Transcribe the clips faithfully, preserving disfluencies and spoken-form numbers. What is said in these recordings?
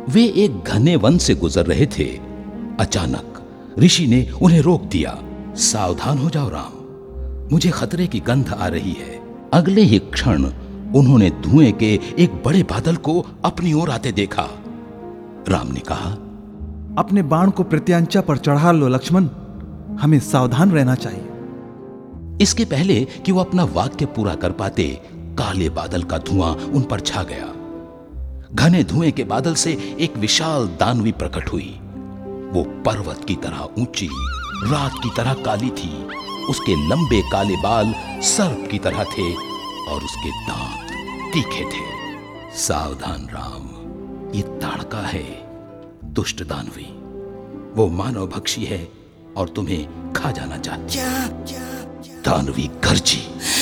वे एक घने वन से गुजर रहे थे। अचानक ऋषि ने उन्हें रोक दिया। सावधान हो जाओ राम, मुझे खतरे की गंध आ रही है। अगले ही क्षण उन्होंने धुएं के एक बड़े बादल को अपनी ओर आते देखा। राम ने कहा, अपने बाण को प्रत्यांचा पर चढ़ा लो लक्ष्मण, हमें सावधान रहना चाहिए। इसके पहले कि वो अपना वाक्य पूरा कर पाते, काले बादल का धुआं उन पर छा गया। घने धुएं के बादल से एक विशाल दानवी प्रकट हुई। वो पर्वत की तरह ऊंची, रात की तरह काली थी। उसके लंबे काले बाल सर्प की तरह थे और उसके दांत तीखे थे। सावधान राम, ये ताड़का है, दुष्ट दानवी। वो मानव भक्षी है और तुम्हें खा जाना चाहती है। दानवी गर्जी।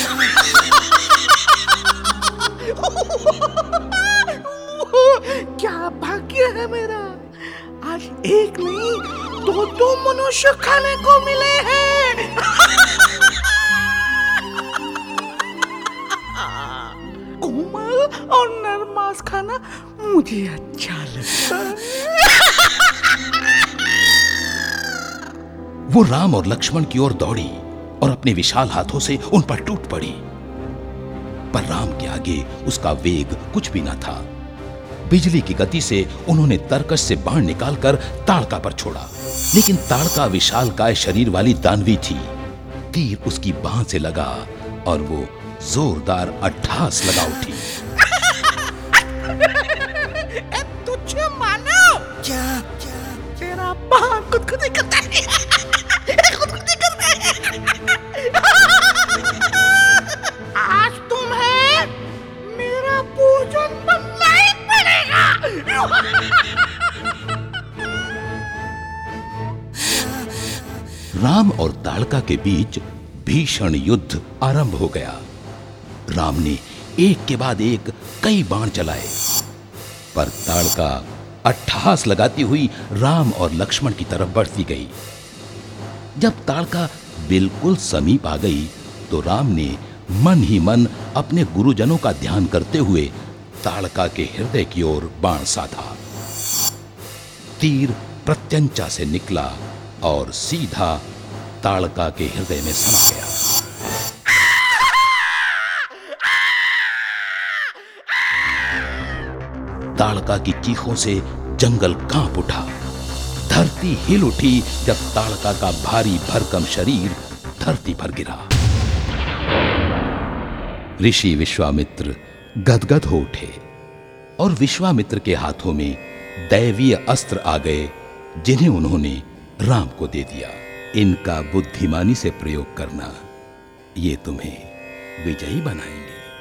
क्या भाग्य है मेरा, आज एक नहीं दो दो मनुष्य खाने को मिले हैं। कोमल और नर मांस खाना मुझे अच्छा लगता है। वो राम और लक्ष्मण की ओर दौड़ी और अपने विशाल हाथों से उन पर टूट पड़ी। पर राम के आगे उसका वेग कुछ भी न था। बिजली की गति से उन्होंने तरकश से बाण निकालकर ताड़का पर छोड़ा, लेकिन ताड़का विशालकाय शरीर वाली दानवी थी। तीर उसकी बांह से लगा और वो जोरदार अट्ठास लगा उठी। तुझ मानो क्या तेरा बाण खुदकुदी करता है, खुदकुदी करता है। आज तुम्हें मेरा पूजन बनना ही पड़ेगा। राम और ताड़का के बीच भीषण युद्ध आरंभ हो गया। राम ने एक के बाद एक कई बाण चलाए, पर ताड़का अट्ठहास लगाती हुई राम और लक्ष्मण की तरफ बढ़ती गई। जब ताड़का बिल्कुल समीप आ गई तो राम ने मन ही मन अपने गुरुजनों का ध्यान करते हुए ताड़का के हृदय की ओर बाण साधा। तीर प्रत्यंचा से निकला और सीधा ताड़का के हृदय में समा गया। ताड़का की चीखों से जंगल कांप उठा। धरती हिल उठी जब ताड़का का भारी भरकम शरीर धरती पर गिरा। ऋषि विश्वामित्र गदगद हो उठे और विश्वामित्र के हाथों में दैवीय अस्त्र आ गए, जिन्हें उन्होंने राम को दे दिया। इनका बुद्धिमानी से प्रयोग करना, ये तुम्हें विजयी बनाएंगे।